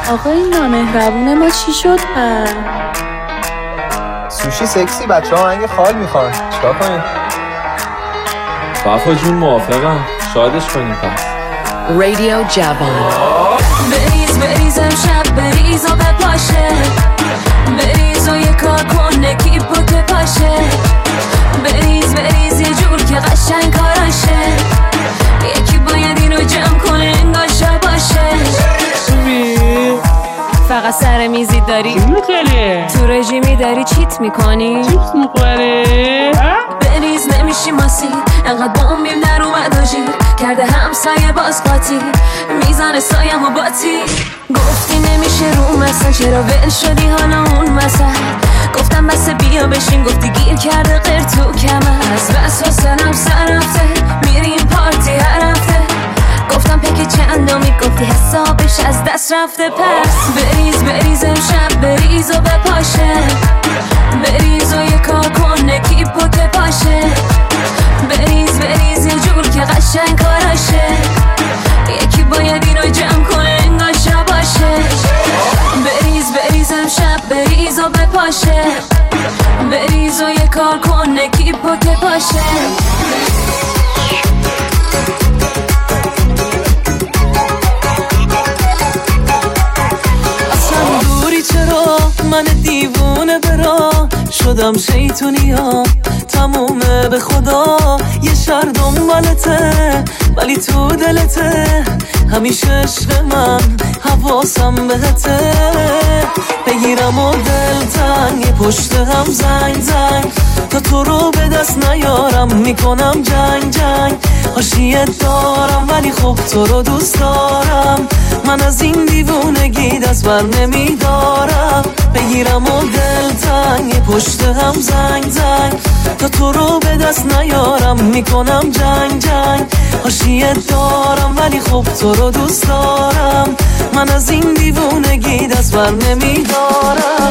آقا این نامهربون ما چی شد پس؟ سوشی سکسی، بچه ها آهنگ خال میخوان، چیکار کنیم؟ وفا جون موافقم، شادش کنیم پس. رادیو جوان. بریز امشب بریز و بپاشه، بریز و یه کار کنه کیپو که پاشه، بریز یه جور که قشنگ کاراشه، یکی باید اینو جمع کنه انگار شب باشه. فقط سر میزی داری تو رژیمی داری چیت میکنی بریز نمیشی ماسی انقدر بومیم در اومد و جیر کرده همسایه باز قاطی میزان سایم و باتی گفتی نمیشه رو مثلا چرا ول شدی حالا اون مثلا گفتم بس بیا بشین گفتی گیر کرده غیر تو کمر از بس و سرم سر رفته میریم پارتی هر هفته گفتم پکی چندمی گفتی حسابش از دست رفته پس بریز امشب بریز و بپاشه بریز و یه کار کنه کیپو که پاشه بریز یه جور که قشنگ کاراشه یکی باید اینو جمع کنه انگار شب باشه بریز امشب بریز و بپاشه بریز و یه کار کنه کیپو که پاشه چرا من دیوونه برا شدم شیطونی ها تمومه به خدا یه شهر دنبالته ولی تو دلته همیشه عشق من حواسم بهته بگیرم و دلتنگ پشت هم زنگ تا تو رو به دست نیارم میکنم جنگ حاشیت دارم ولی خب تو رو دوست دارم من از این دیوونگی دست بر نمیدارم بگیرم و دلتنگ پشت هم زنگ تا تو رو به دست نیارم میکنم جنگ حاشیت دارم ولی خب تو رو دوست دارم من از این دیوونگی دست بر نمیدارم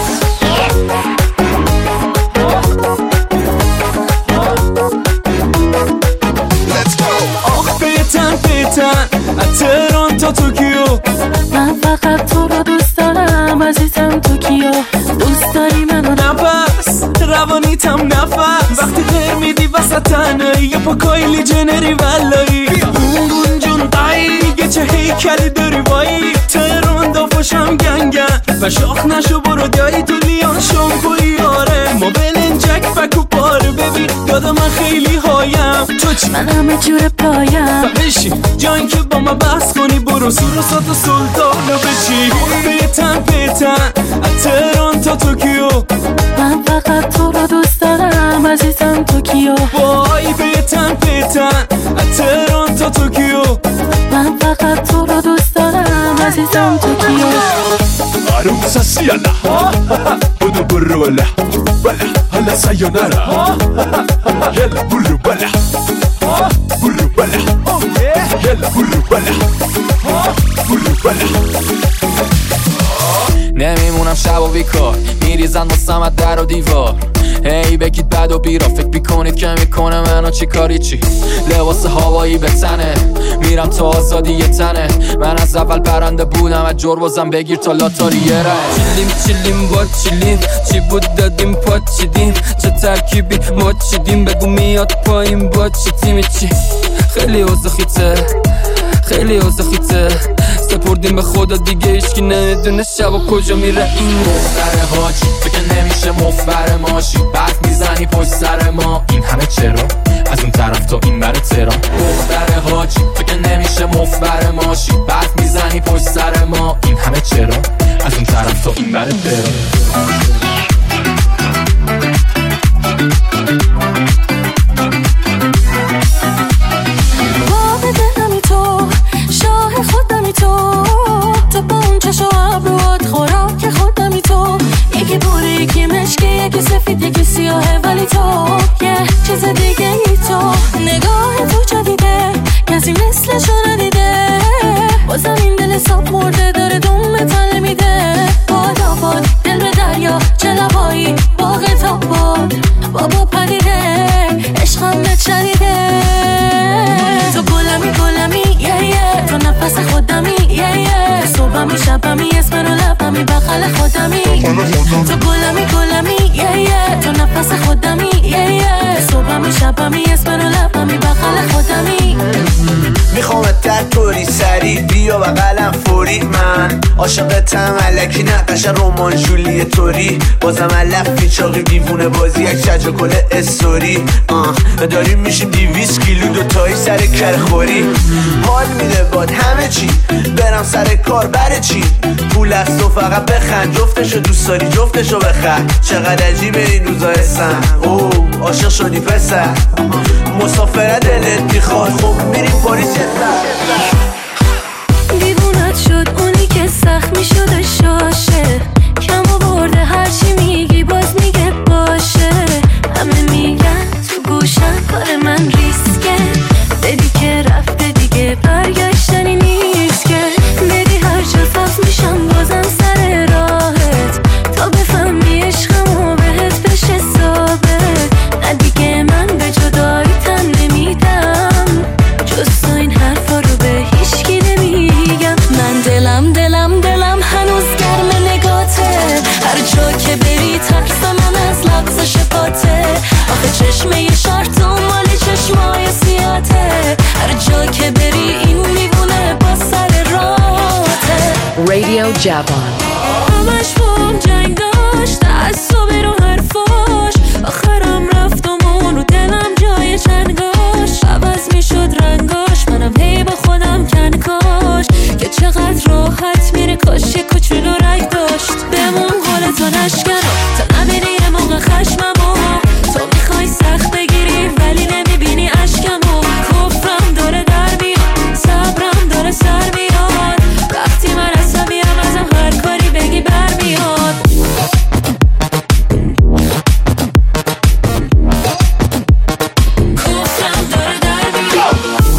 تهران تا توکیو من فقط تو رو دوست دارم عزیزم توکیو دوست داری منو نفس روانیتم نفس وقتی غیر میدی وسط تنهایی یا پا کایلی جنری ولایی بون جون قایی چه هیکلی داری وایی تهران دافاشم گنگن و شاخ نشو برو دایی تو لیان شامپوی آره ما بلنجک فکو پاره ببین یاد من خیلی هایم تو چی؟ من همه جور پایم بشین جایی که با ما بحث کنی برو سوروسات و سلطانو بچی پیتن تهران تا توکیو من فقط تو رو دوست دارم عزیزم توکیو وای پیتن تهران تا توکیو من فقط تو رو دوست دارم عزیزم توکیو عروسا سیالا بودو برو ولا هلا سایونارا يلا برو بلا يلا برو بلا نمیمونم شب و بیکار میریزن واسمت در و دیوار هی بگید بد و بیرا فکر بیکنید که میکنه منو چی کاری چی لباس هوایی به تنه میرم تا آزادی یه تنه من از اول برنده بودم از جربازم بگیر تا لاتاریه رای چیلیم با چیلیم چی بود دادیم پا چیدیم چه ترکیبی ما چیدیم بگو میاد پایین با چی تیمی چی خیلی اوزخیته سپردیم به خدا دیگه هیچکی نمیدونه شب و کجا میره این دختر حاجی فکر نمیشه مفبر ماشی برف میزنی پشت سر ما این همه چرا از اون طرف تا این بر تهران دختر حاجی فکر نمیشه مفبر ماشی برف میزنی پشت سر ما این همه چرا از اون طرف تا این بر تهران تو با اون چشو ابروات خوراک خودمی تو یکی بوری یکی مشکی یکی سفید یکی سیاهه ولی تو یه چیز دیگه ای تو نگاه تو جدیده کسی مثلشو ندیده بازم این دل ساب مرده داره دوم تله میده باد دل به دریا چه لبایی باغ تا بابا پریده عشقم نچریده تو گلمی تو نفس خودمی صبحم صبحمی شبمی اسم رو لبمی بغل خودمی تو گلمی تو نفس خودمی صبحمی شبمی اسم رو لبمی بغل خودمی میخوامت در طوری سری بیا بغلم فوری من عاشقتم الکی نقش رمان جولی توری بازم علف پیچاقی دیوونه بازی یک شجر کل استوری داریم میشیم 200 کیلو دوتایی سر کرخوری حال میده باد همه چی برم سر کار بره چی پول است و فقط بخند جفتشو دوست داری جفتشو بخند چقدر عجیبه این روزا هستن عاشق شدی پسر مسافره دلت میخواد خب میریم پاریس دیوونت شد اونی که سخت میشده شاشه کم آورده هرچی میگی باز میگه باشه همه میگن تو گوشم کار من ریسکه دیدی که رفته دیگه برگشتنی نیست که دیدی هر جا ساز میشم بازم سر راهت تا بفهمی عشقمو بهت بشه ثابت نه دیگه من به جدایی تن نمیدم جز تو این حرفا رو به هیچکی نمیگم من دلم هنوز گرم نگاته هر جا که بری ترس من از لبزش پاته آخه چشمه شارتون مالی چشمای سیاته هر جا که بری این میبونه با سر راته Radio Javan. همش بام جنگ داشت تعصبه رو حرفاش آخرم رفتم اون رو دلم جای چنگاش عوض میشد رنگاش منم هی با خودم کنکاش که چقدر راحت میره کاش یه کوچولو رنگ داشت بمون قول تو نشکنم تا نبینی یه موقع خشممو تو میخوای سخت بگیری ولی نمیبینی عشقمو کفرم داره در میاد صبرم داره سر میاد وقتی من عصبیم ازم هر کاری بگی برمیاد کفرم داره در میاد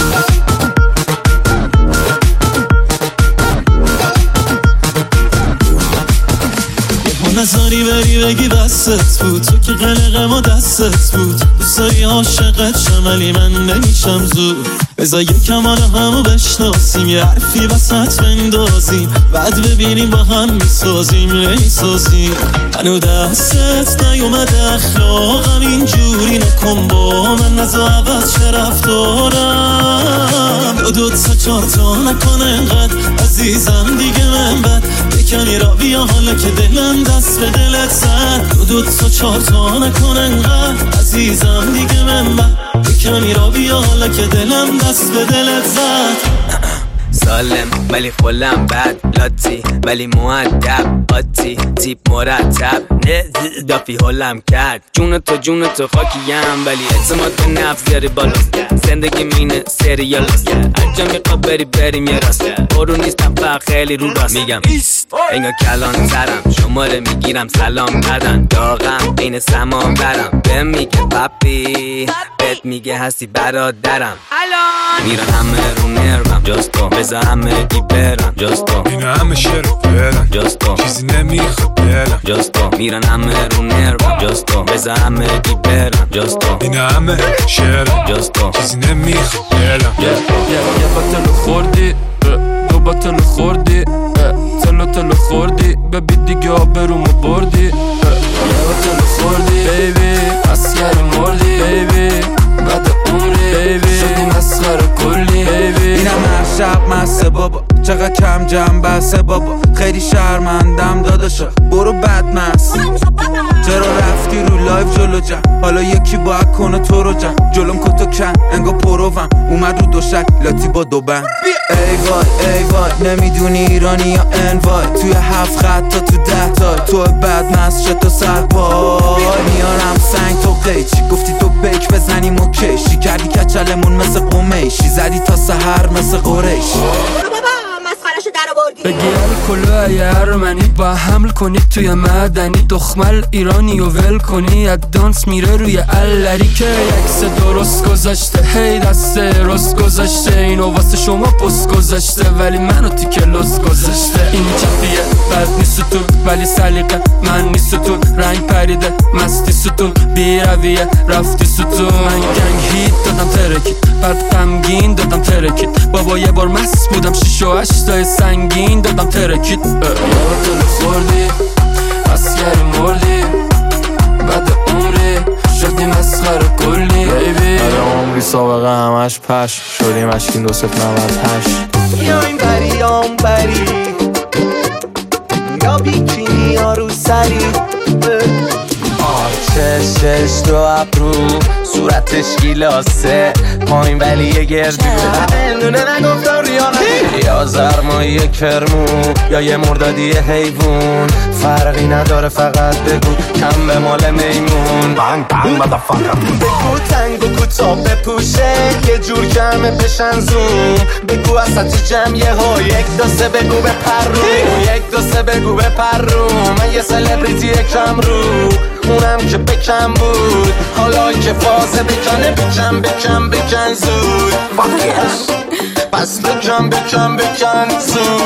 نزاری بری بگی بستت بود تو که قلقم و دستت بود دوست داری عاشقت شم ولی من نمیشم زود بذار یکم حالا همو بشناسیم یه حرفی وسط بندازیم بعد ببینیم با هم میسازیم هنو دستت نیومده اخلاقم اینجوری نکن با من نزا عوض چه رفتارم دو تا چار تا نکنه انقدر عزیزم دیگه من بد بکنی را بیا حالا که دلم دست به دلت زد دو تا چار تا نکنه انقدر عزیزم دیگه من بد بکنی را بیا حالا که دلم دست به دلت زد سالم ولی خلم بد لاتی ولی مؤدب آتی تیپ مرتب نه دافی حلم کرد جون تو خاکیم ولی اعتماد به نفس گری بالاست زندگی مینه سریال است انجام میخواب بریم یه راست برو نیستم فقط خیلی رو راست میگم انگار کلان ترم شماره میگیرم سلام ندن داغم بین سمان برم بهم میگه پاپی بهت میگه هستی برادرم میرن همه رو نرمم جستو بزا همه گی برن جستو اینا همه شعر برن جستو چیزی نمیخواد دلم جستو میرن همه رو نرمم جستو بزا همه گی برن جستو اینا همه شعر جستو چیزی نمیخواد دلم یه بطل خوردی دو بطل خوردی تلو خوردی ببی دیگه آبرومو بردی یه بطل خوردی بیبی اسیر مردی بیبی بعد عمری بیبی شدی مسخره کلی بیبی اینم هر شب مسته بابا چقدر کم جمع بسته بابا خیلی شرمندم داداشا برو بدمست چرا رفتی رو لایف جلو جم حالا یکی باید کنه تو رو جم جلوم کتو کن انگا پروم اومد رو دوشک لاتی با دو بند ای وای نمیدونی ایرانی یا انوای توی 7 خط تا تو 10 تا تو بدمست شد تو سرپای میارم سنگ تو قیچی گفتی تو بیک بزنیم و کشی کردی کچلمون مثل قمیشی زدی تا سحر مثل قریشی بگی الکلو یه ارمنی با حمل کنی توی مدنی دخمل ایرانی و ول کنی از دانس میره روی اللری که یکس درست گذاشته هی دست رست گذاشته اینو واسه شما پست گذاشته ولی منو تیکه لست گذاشته این چپیه بد نیست ستون ولی سلیقه من نیست ستون رنگ پریده مستی ستون بی رویه رفتی ستون من گنگ هیت دادم ترکید بعد غمگین دادم ترکید بابا یه بار مست بودم 6 و 8 سنگین دادم ترکید دل خوردی اسکری مردی بعد عمری شدی مسخره کلی بیبی بعد عمری سابقه همش پش شدی مشکین 2098 یا این بری یا اون بری یا بیکینی یا رو سری چشش دو ابرو صورتش گیلاسه پایین ولی یه گردو دونه نگفتم ریانه یا زرمایی کرمو یا یه مردادی حیوون فرقی نداره فقط بگو کم به مال میمون بگو تنگ و کوتا بپوشه یه جور جمعه بشن زوم بگو اساتی جمعیه ها 1 2 3 بگو به پرو 1 2 3 بگو به پرو من یه سلبریتی کم رو اونم که بکن بود حالا که فازه بکنه بکن زود پس بکن زود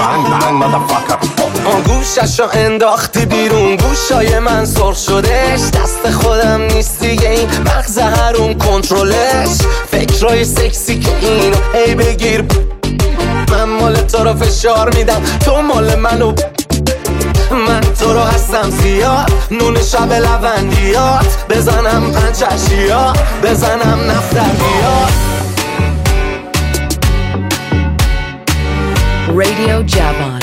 گوششو انداختی بیرون گوشای من سرخ شدش دست خودم نیست دیگه این مغز هرون کنترلش فکرای سکسی که اینو هی بگیر من مال تو رو فشار میدم تو مال منو من تو رو هستم زیاد نون شب لوندیات بزنم پنچشیا بزنم نفتریات Radio Javon.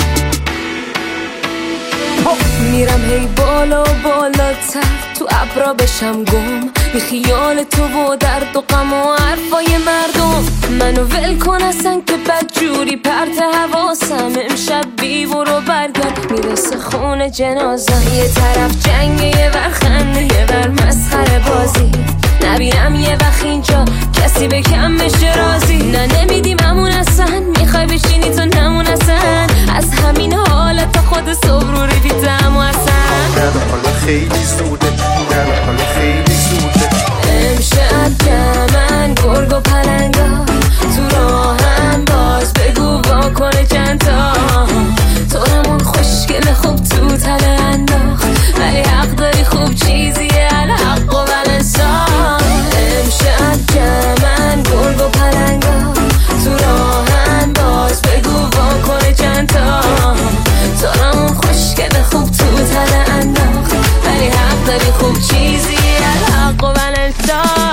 میرم هی بالا و بالاتر تو ابرا بشم گم بی خیال تو و درد و غم و حرفای مردم منو ول کن اصلا که بدجوری پرت حواسم امشب بیور و برگرد میرسه خونه جنازم یه طرف جنگ یه ور خنده یه ور مسخره بازی نبینم یه وقت اینجا کسی به کم بشه رازی نه نمیدیم همون اصلا میخوای بشینی تو نمون اصلا از همین حالت خود صبر رو ریدم و اصلا خیلی زوده خیلی زوده امشب جمعن گرگ و پلنگا تو راهم باز بگو واکنه چند تا تو رمون خوشگل خوب تو تله انداخت ولی حق داری خوب چیزیه الحق و بلنسان امشب جمعن گرگ و پلنگا تو راهم باز بگو واکنه چند تا تو رمون خوشگل خوب تو تله انداخت ولی حق داری خوب چیزیه الحق و بلنسان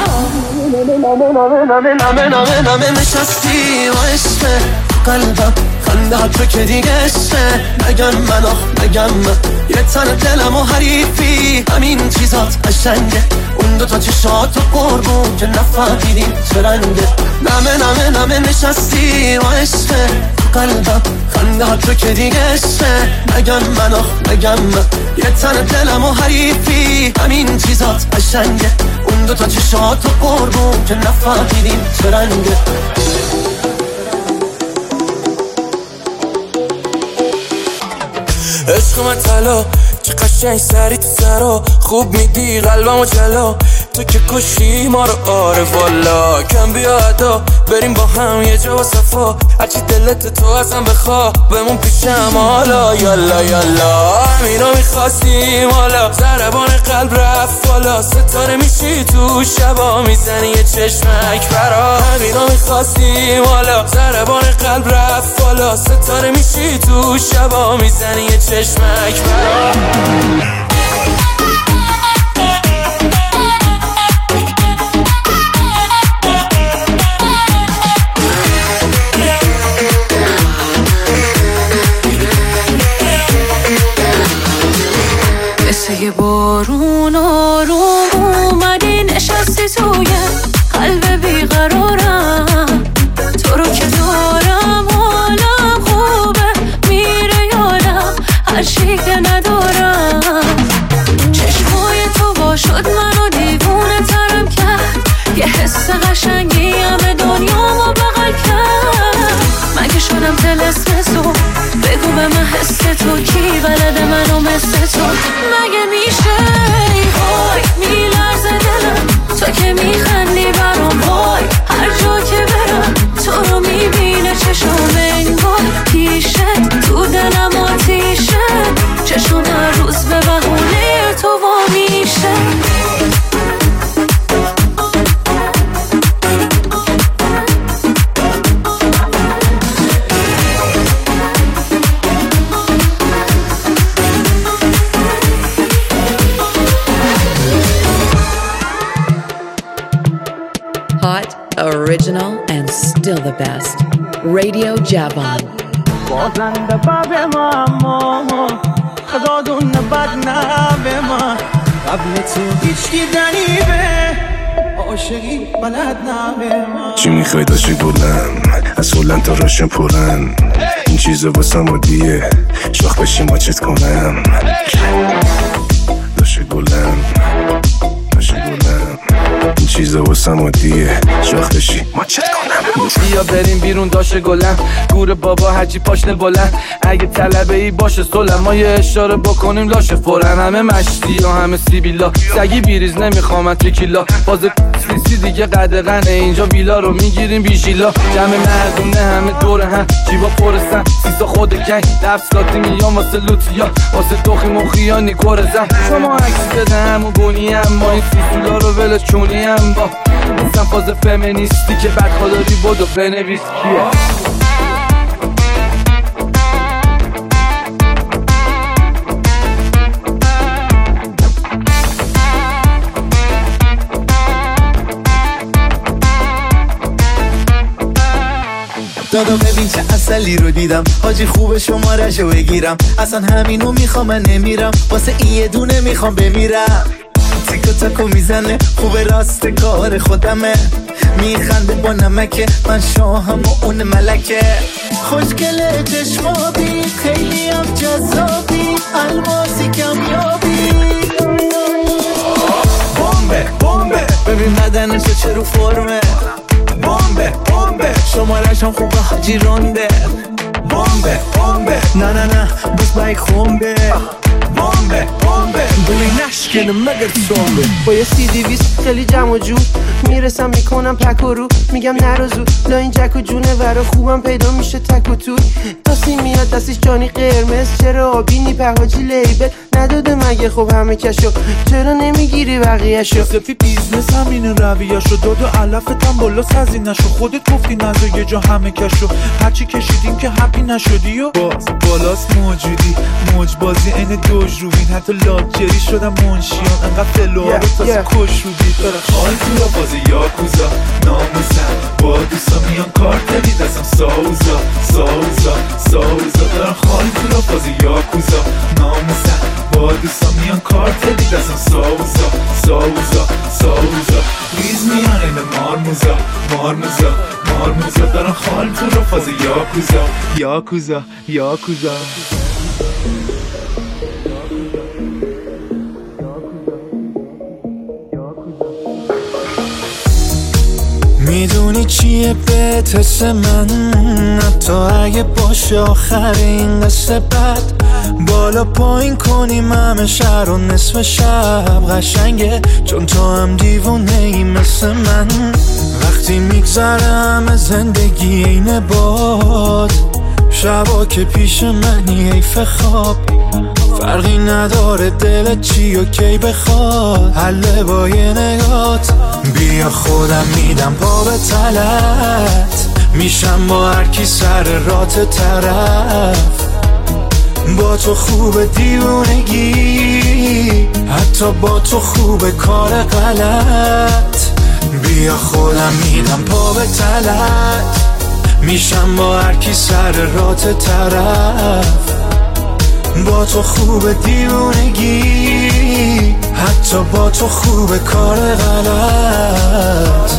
نامه نشستی و عشقه قلبم خنده تو که دیگه عشقه نگم من یه تن دلم و حریفی همین چیزات قشنگه اون دوتا چشات و قربون که نفهمیدیم چه رنگه نامه نشستی و عشقه قلبم خنده تو که دیگه عشقه نگم من یه تن دلم و حریفی همین چیزات قشنگه اون دوتا چشات و قربون که نفهمیدیم چه رنگه عشق من طلا چه قشنگ سری تو سرا خوب میدی قلبمو جلا تو که کشی ما رو آره والا کم بیا ادا بریم با هم یه جا و صفا هرچی دلت تو ازم بخوا بمون پیشم حالا یالا همینا میخواستیم حالا ضربان قلب رفت بالا ستاره میشی تو شبا میزنی یه چشمک برا همینا میخواستیم حالا ضربان قلب رفت بالا ستاره میشی تو شبا میزنی یه چشمک برا یه بارون آروم اومدی نشستی توی قلب بیقرارم تو رو که دارم حالم خوبه میره یادم هر چی که ندارم چشمای تو با شد منو دیوونه ترم کرد یه حس قشنگی همه دنیامو بغل کرد من که شدم طلسم تو بگو به من حس تو کی بلده منو مثل تو مگه میشه وای میلرزه دلم تو که میخندی برام وای هر جا که برم تو رو میبینه چشم انگار پیشت تو دلم آتیشه چشم هر روز به بهونه تو وا میشه still the best. Radio Javan. بازنده به ما خدادون بد نه به ما قبل تو هیچ دیدنی به عاشقی بلد نه به ما چی میخوای داشتی گلم از هلند تا راشن پلن این چیزا واسم عادیه شاخ بشی ماچت کنم داشتی گلم این چیزا واسم عادیه شاخ بشی ماچت کنم بیا بریم بیرون داشه گلم گور بابا هرچی پاشنه بلند اگه طلبه ای باشه سلم ما یه اشاره بکنیم لاشه فورن همه مشتی یا همه سیبیلا سگی بیریز نمیخوام تکیلا باز سیسی دیگه قدغنه اینجا ویلا رو میگیریم بیشیلا جمع مردونه همه دور هم جیبا پرسن سیسا خود گنگ دفسلاتی میان واسه لوتیا واسه توخی مخیانی کرزم شما عکس بده همو گونی هم ما این سیسولا رو ولش چونی هم با نیستم فاز فمینیستی که بد خداری بودو بنویس کیه دادا ببین چه اصلی رو دیدم حاجی خوب شماره‌شو بگیرم اصلا همینو میخوام من نمیرم واسه این یه دونه میخوام بمیرم تیکو تاکو میزنه خوب راست کار خودمه میخنده با نمکه من شاهم و اون ملکه خوشگله چشمابی خیلی هم جذابی الماسی کمیابی بمبه بمبه ببین بدنشو چه رو فرمه بمبه بمبه شمارش هم خوبه حاجی رونده بمبه بمبه نه نه نه بس بایک خونده بمبه بمبه بوی نشکنه مگر سومبه با یه CD-20 خیلی جمع و جو میرسم میکنم پک و رو میگم نروزو لا این جک و جونه ورا خوبم پیدا میشه تک و توی تاسی میاد دستش جانی قرمز چرا آبی نیپه حاجی لیبل نداده مگه خب همه کشو چرا نمیگیری بقیهشو سفی بیزنس همین رویهشو داد و علفتم بالا سزینشو خودت گفتی نزا یه جا همه کشو هرچی کشیدیم که هپی نشدی و باز بالاست موجودی موج بازی این دوج روین حتی لاکچری شدم منشیان انقدر فلوها رو تازه کش روبی خواهی تو را بازی یاکوزا ناموسم با دوستا میان کارتلی دستم ساوزا ساوزا ساوزا دارم خواهی تو را بازی یاکوزا ناموسم با دوستا میان کارتلی دستم ساوزا ساوزا ساوزا ریز میان این مارموزا مارموزا مارموزا دارم خواهی تو را بازی یاکوزا یاکوزا یاکوزا میدونی چیه بهت حس من حتی اگه باشه آخر این قصه بد بالا پایین کنیم همه شهر و نصف شب قشنگه چون تو هم دیوونه ای مثل من وقتی میگذرم زندگی اینه باد شبا که پیش منی حیف خواب فرقی نداره دلت چی و کی بخواد حله با یه نگات بیا خودم میدم پا به تلت میشم با هر کی سر رات طرف با تو خوب دیوونگی حتی با تو خوب کار غلط بیا خودم میدم پا به تلت میشم با هر کی سر رات طرف با تو خوب دیوونگی حتی با تو خوب کار غلط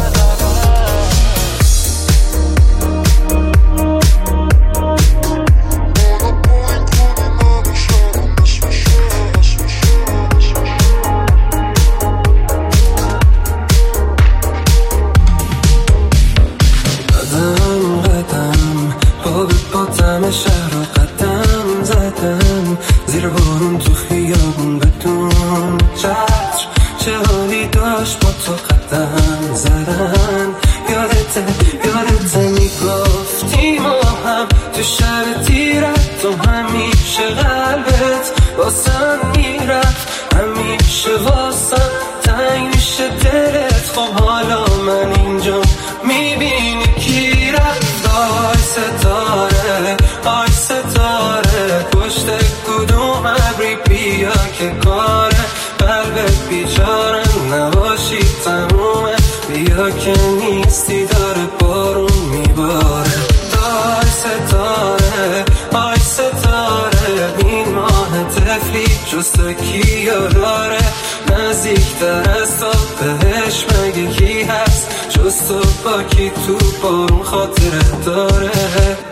که نیستی داره بارون میباره جز تو کیو داره نزدیکتر از تو بهش مگه کی هست جز تو با کی تو بارون خاطره داره